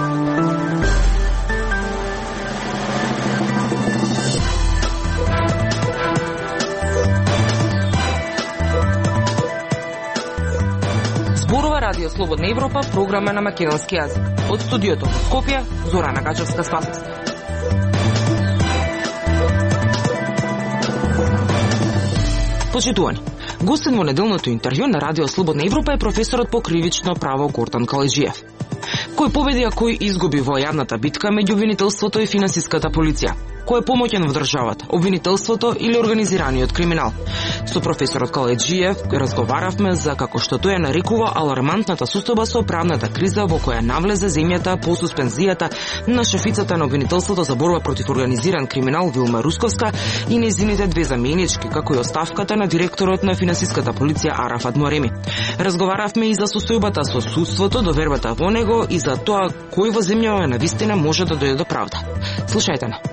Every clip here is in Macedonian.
Радио Слободна Европа, програма на македонски јазик. Од студиото во Скопје, Зорана Гачевска-Спасовска. Почитувани, гостин во неделното интервју на Радио Слободна Европа е професорот по кривично право Гордан Каледжиев. Кој победи, а кој изгуби во јавната битка меѓу обвинителството и финансиската полиција? Кој е помоќен во државата, обвинителството или организираниот криминал? Со професорот Каледжиев разговаравме за како што тој ја нарекува алармантната состојба со правната криза во која навлезе земјата по суспензијата на шефицата на обвинителството за борба против организиран криминал Вилма Русковска и нејзините две заменички, како и оставката на директорот на финансиската полиција Арафат Муареми. Разговаравме и за состојбата со судството, довербата во него и за тоа кој во земјава навистина може да дојде до правда. Слушајте на.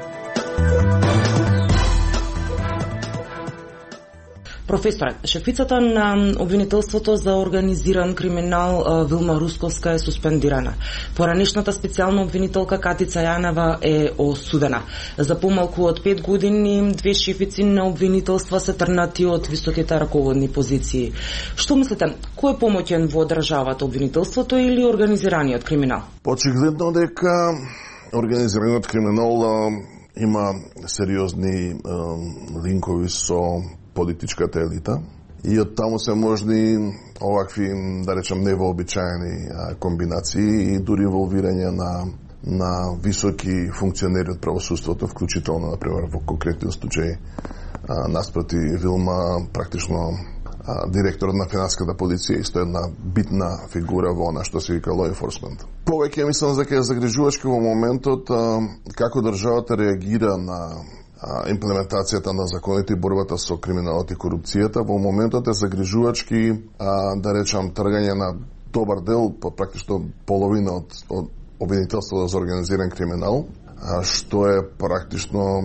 Професоре, шефицата на обвинителството за организиран криминал Вилма Русковска е суспендирана. Поранешната специјална обвинителка Катица Јанева е осудена. За помалку од 5 години две шефици на обвинителства се трнати од високите раководни позиции. Што мислите, кој е помоќен во државата, обвинителството или организираниот криминал? Очигледно дека организираниот криминал има сериозни линкови со политичката елита и од таму се можни овакви, да речам, невообичаени комбинации и дури инволвирање на високи функционери од правосудството, вклучително, например, во конкретен случај наспроти Вилма, практично директорот на финансиската полиција, исто една битна фигура во она што се вика law enforcement. Повеќе мислам дека е загрижувачки во моментот како државата реагира на имплементацијата на законите и борбата со криминалот и корупцијата. Во моментот е загрижувачки, да речам, тргање на добар дел, практично половина од обвинителството за организиран криминал, што е практично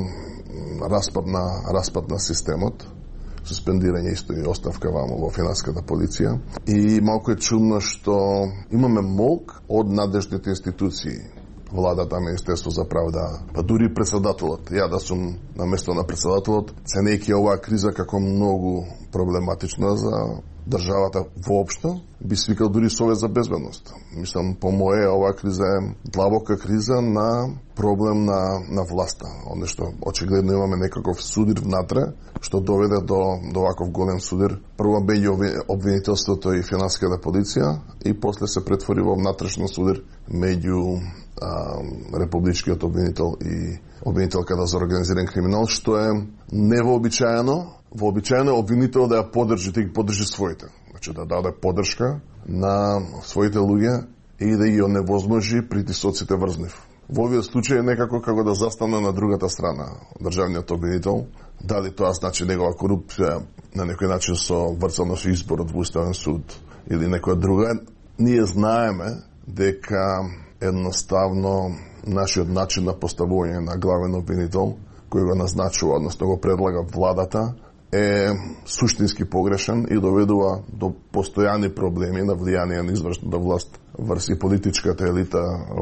распад на системот, суспендирање исто и оставка во финансиската полиција. И малку е чудно што имаме молк од надежните институции. Владата, Министерство за правда, па дури председателот. Ја да сум на место на председателот, ценејќи оваа криза како многу проблематична за државата воопшто, би свикал дури Совет за безбедност. Мислам, по моје, оваа криза е длабока криза на проблем на власта. Оно што очигледно имаме некаков судир внатре, што доведе до ваков голем судир. Прво меѓу обвинителството и финансиската полиција и после се претвори во внатрешно судир меѓу републичкиот обвинител и обвинителката за организиран криминал, што е невообичаено. Вообичаено е обвинител да ја поддржи, да ги поддржи своите. Значи да даде поддршка на своите луѓе и да ги оневозможи притисоците врз нив. Во овие случаи некако како да застане на другата страна државниот обвинител. Дали тоа значи негова корупција на некој начин со врцано со изборот во Уставен суд или некоја друга. Ние знаеме дека едноставно нашиот начин на поставување на главен обвинител, кој го назначува, односно го предлага владата, е суштински погрешен и доведува до постојани проблеми на влијание на извршната власт врз и политичката елита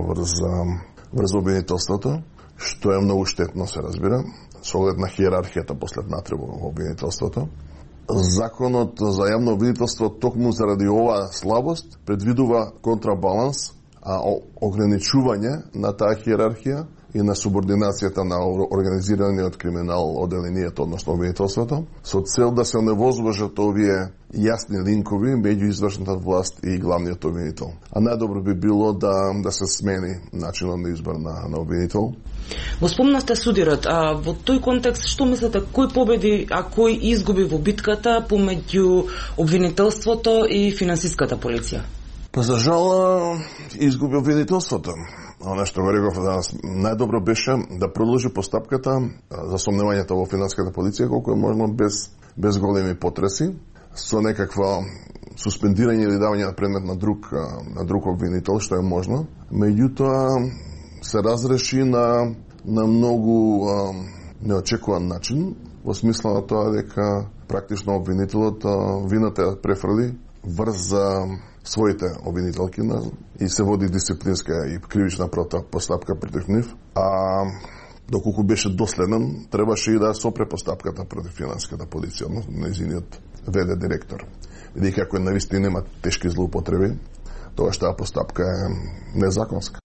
врз обвинителството, што е многу штетно, се разбира, со оглед на хиерархијата послед натре во обвинителството. Законот за јавно обвинителство токму заради оваа слабост предвидува контрабаланс, ограничување на таа хиерархија и на субординацијата на организираниот криминал од елинијата, односно обвинителството, со цел да се оневозможат овие јасни линкови меѓу извршната власт и главниот обвинител. А најдобро би било да се смени начинот на избор на обвинител. Го спомнавте судирот, во тој контекст што мислите, кој победи, а кој изгуби во битката помеѓу обвинителството и финансиската полиција? Па за жал изгуби обвинителството. Оно што го реков данас, најдобро беше да продолжи постапката за сомневањето во финансиската полиција колку е можно без големи потреси, со некаква суспендирање или давање на предмет на друг обвинител, што е можно. Меѓутоа се разреши на многу неочекуван начин, во смисла на тоа дека практично обвинителот вината ја префрли врз своите обвинителки и се води дисциплинска и кривична постапка против нив. А доколку беше доследен, требаше и да сопре постапката против финансиската полиција, но нејзиниот ВД директор. Бидејќи ако навистина има тешки злоупотреби, тогаш таа постапка е незаконска.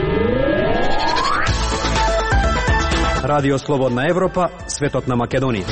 Радио Слободна Европа, светот на Македонија.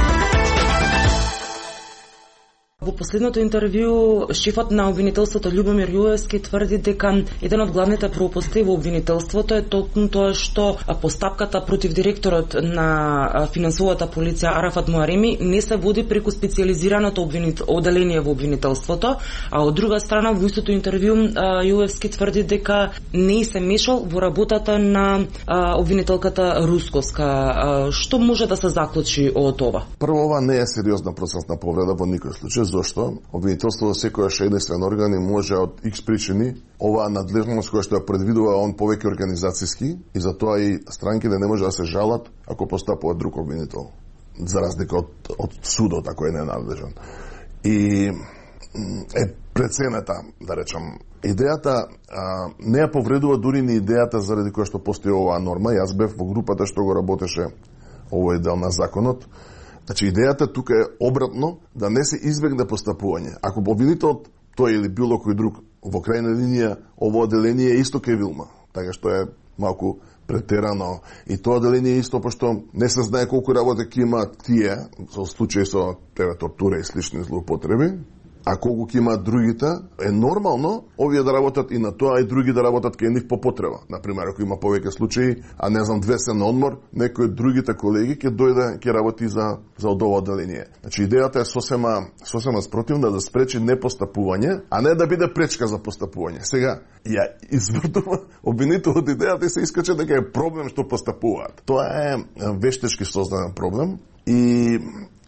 Во последното интервју, шефот на обвинителството Љубомир Јуевски тврди дека еден од главните пропусти во обвинителството е токму тоа што постапката против директорот на финансовата полиција Арафат Муареми не се води преку специјализираното оделение во обвинителството, а од друга страна во истото интервју Јуевски тврди дека не се мешал во работата на обвинителката Русковска. Што може да се заклучи од ова? Прво, ова не е сериозна процесна повреда во никој случај. Зошто? Обвинителството секојаш единствен орган и може од X причини оваа надлежност која што ја предвидува он повеќе организацијски и затоа и странките не може да се жалат ако постапува друг обвинител, за разлика од судот ако е ненадлежен. И е преценета, да речам, идејата не ја повредува дури ни идејата заради која што постои оваа норма. Јас бев во групата што го работеше овој дел на законот. Значи, идејата тука е обратно, да не се избегне постапување. Ако обвинителот, тој или било кој друг, во крајна линија, ово оделение е исто ке Вилма, така што е малку претерано. И тоа оделение е исто, пошто не се знае колку работа ќе има тие, со случаи со тортура и слични злоупотреби, а колку ќе имаат другите, е нормално овие да работат и на тоа, и други да работат кај нив по потреба. Например, ако има повеќе случаи, а не знам, 2 се на одмор, некој од другите колеги ќе дојде, ќе работи за ова оделение. Значи, идејата е сосема спротивна, да спречи непостапување, а не да биде пречка за постапување. Сега, ја извртува обвинителот идејата и се искача дека е проблем што постапуваат. Тоа е вештечки создаден проблем и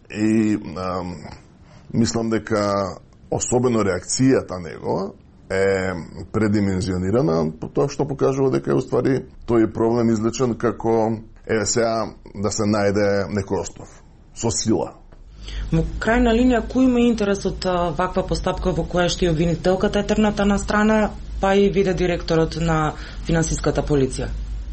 мислам дека особено реакцијата негова е предимензионирана, тоа што покажува дека е уствари тој проблем излечен како сега да се најде некој остров со сила. Во крајна линија, кој има интерес од ваква постапка во која што и обвинителката е трната на страна, па и виде директорот на финансиската полиција?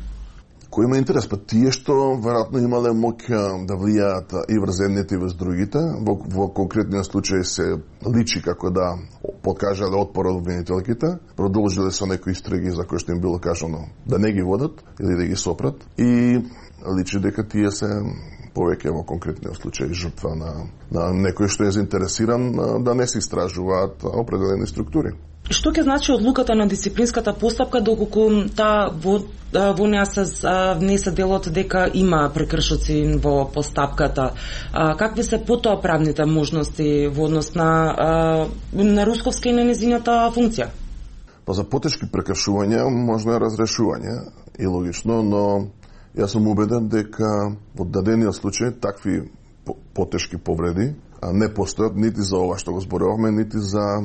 Кој има интерес? Па тие што веројатно имале моќ да влијаат и врз едните и врз другите. Во конкретниот случај се личи како да покажале отпор од обвинителките, продолжиле со некои истраги за кои што им било кажано да не ги водат или да ги сопрат, и личи дека тие се повеќе во конкретниот случај жртва на некој што е заинтересиран да не се истражуваат определени структури. Што ќе значи одлуката на дисциплинската постапка доколку таа во неа се внесе делот дека има прекршоци во постапката? Какви се потоа правните можности во однос на Русковска и на нејзината функција? Па за потешки прекршувања можно е разрешување и логично, но јас сум убеден дека во дадениот случај такви потешки повреди не постојат нити за ова што го зборувавме, нити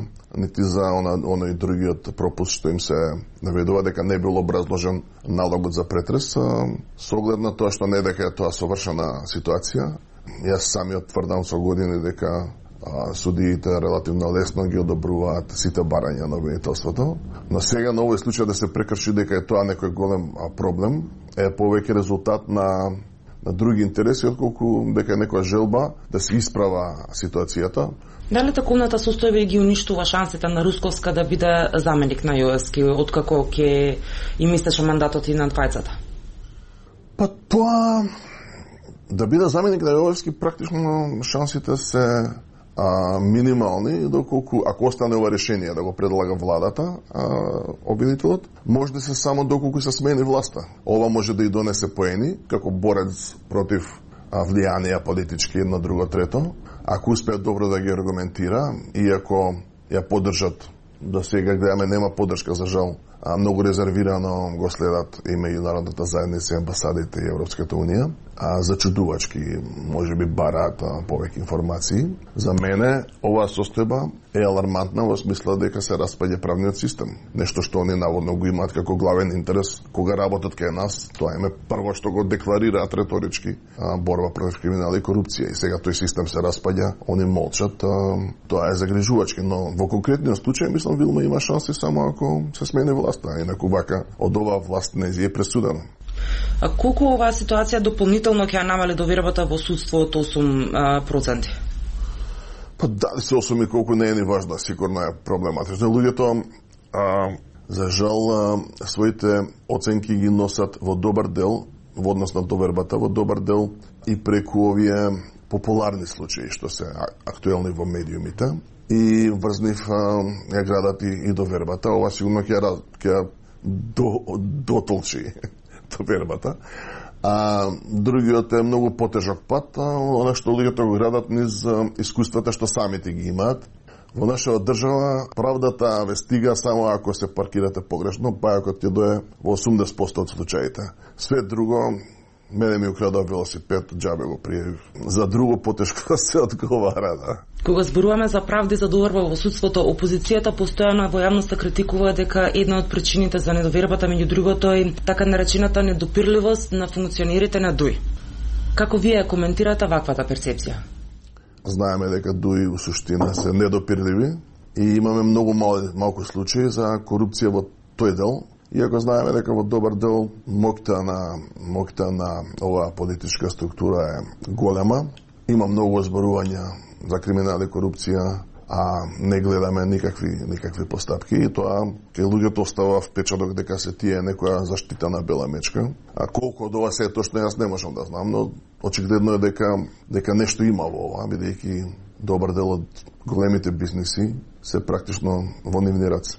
за оној другиот пропуск што им се наведува дека не бил образложен налогот за претрес, со оглед на тоа што не дека е тоа совршена ситуација. Јас самиот тврдам со години дека судиите релативно лесно ги одобруваат сите барања на обвинителството, но сега на овој случај да се прекрши дека е тоа некој голем проблем е повеќе резултат на други интереси, отколку дека е некоја желба да се исправа ситуацијата. Дали таковната состојба ги уништува шансите на Русковска да биде заменик на Јуевски, откако ќе им истече мандатот и на двајцата? Па тоа да биде заменик на Јуевски, практично шансите се минимални, доколку ако остане ова решение да го предлага владата, обвинителот, може да се само доколку се смени власта. Ова може да и донесе поени како борец против влијанија политички едно, друго, трето. Ако успеат добро да ги аргументира и ако ја поддржат, до сега гледаме нема поддршка за жал, многу резервирано го следат и меѓународната заедница, амбасадите и Европската унија, зачудувачки можеби бараат повеќе информации. За мене оваа состојба е алармантна во смисла дека се распаѓа правниот систем. Нешто што они наводно го имаат како главен интерес кога работат кај нас, тоа е прво што го декларираат реторички, борба против криминал и корупција. И сега тој систем се распаѓа, они молчат, тоа е загрижувачки, но во конкретниот случај мислам веројатно Вилма има шанси само ако се смени власта, инаку вака од оваа власт не е пресудена. А колку оваа ситуација дополнително ќе ја намали довербата во судство од 8%? Па дали се 8 и колку не е ни важно, сигурно е проблематично. Луѓето за жал своите оценки ги носат во добар дел во однос на довербата, во добар дел и преку овие популарни случаи што се актуелни во медиумите и врз нив ја градат и довербата. Ова сигурно ќе дотолчи довербата. А другиот е многу потежок пат, она што луѓето го градат низ искуствата што самите ги имаат. Во нашава држава правдата ве стига само ако се паркирате погрешно, па ако ти дое во 80% од случаите. Све друго, мене ми украдува велосипед, џабе го пријавив. За друго потешко се одговара, да. Кога зборуваме за правда и за доверба во судството, опозицијата постојано во јавноста критикува дека една од причините за недовербата меѓу другото е така наречената недопирливост на функционерите на ДУИ. Како вие коментирате ваквата перцепција? Знаеме дека ДУИ у суштина се недопирливи и имаме многу малку случаи за корупција во тој дел. Иако знаеме дека во добар дел моќта на оваа политичка структура е голема, има многу зборувања за криминал и корупција, а не гледаме никакви постапки и тоа кај луѓето остава впечаток дека се тие некоја заштитена бела мечка. А колку од ова се е точно јас не можам да знам, но очигледно е дека нешто има во ова, бидејќи добар дел од големите бизниси се практично во нивни раце.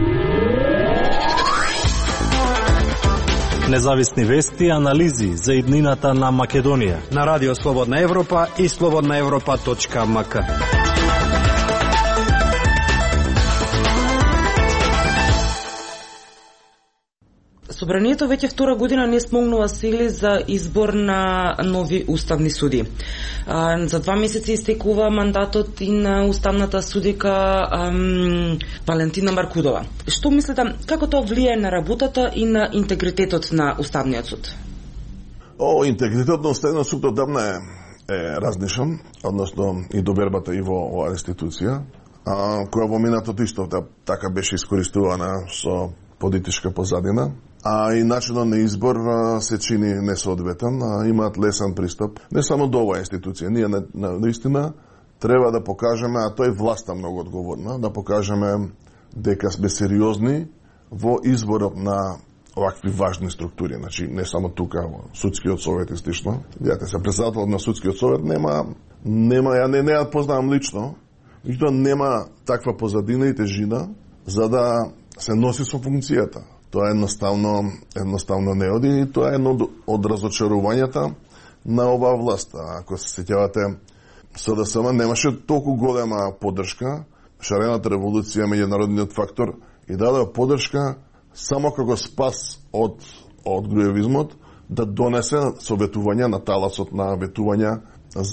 Независни вести и анализи за иднината на Македонија на Радио Слободна Европа и slobodnaevropa.mk. Собранието веќе втора година не смогнува сили за избор на нови уставни суди. За 2 месеци истекува мандатот и на уставната судика Валентина Маркудова. Што мислите, како тоа влијае на работата и на интегритетот на уставниот суд? Интегритетот на уставниот суд одамна е разнишен, односно и довербата и во оваа институција, која во минатото исто така беше искористувана со политичка позадина, а и начинот на избор се чини несоодветен, имаат лесен пристап не само до оваа институција. Ние наистина треба да покажеме, а тој власта многу одговорна, да покажеме дека сме сериозни во изборот на овакви важни структури. Значи, не само тука, во Судскиот совет и слично. Видите, се председателот на Судскиот совет ја не ја познавам лично, меѓутоа нема таква позадина и тежина за да се носи со функцијата. Тоа едноставно не оди и тоа е едно од разочарувањата на оваа власт. Ако се сеќавате, СДСМ немаше толку голема поддршка, шарената револуција, меѓународниот фактор и даде поддршка само како спас од груевизмот да донесе советувања на таласот на ветувања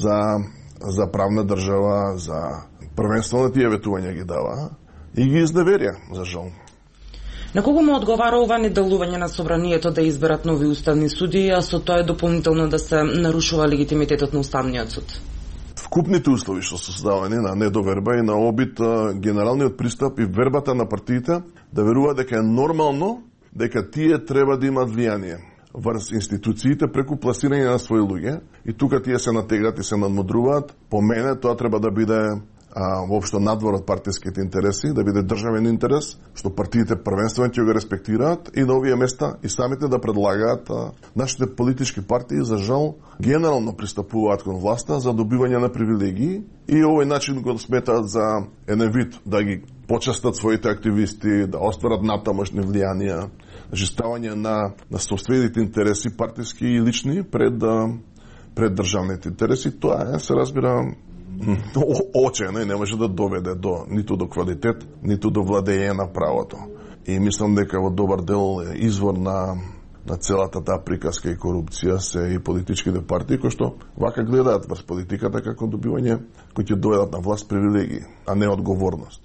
за правна држава, за првенствено тие ветувања ги дава и ги изневерија, за жал. На кого му одговара ова неделување на собранието да изберат нови уставни суди, а со тоа е дополнително да се нарушува легитимитетот на уставниот суд? Вкупните услови што се создавани на недоверба и на обид генералниот пристап и вербата на партиите да верува дека е нормално дека тие треба да имат влијание врз институциите преку пласирање на своји луѓе и тука тие се натегат и се надмудруваат. По мене тоа треба да биде воопшто надвор од партиските интереси, да биде државен интерес, што партиите првенствено ќе го респектираат и на овие места и самите да предлагаат. Нашите политички партии, за жал, генерално пристапуваат кон власта за добивање на привилегии и овој начин го сметаат за еден вид да ги почестат своите активисти, да остварат натамошни влијанија, ставање на собствените интереси партиски и лични пред државните интереси. Тоа се разбира очено и не може да доведе ниту до квалитет, ниту до владење на правото. И мислам дека во добар дел извор на целата таа приказка и корупција се и политичките партии кои што вака гледаат врз политиката како добивање кои ќе доведат на власт привилегии, а не одговорност.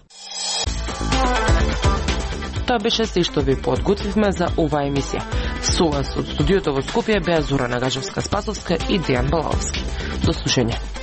Тоа беше се што ви подготвивме за оваа емисија. Со вас од студиото во Скопје беа Зорана Гажевска-Спасовска и Дејан Балаовски. До слушање.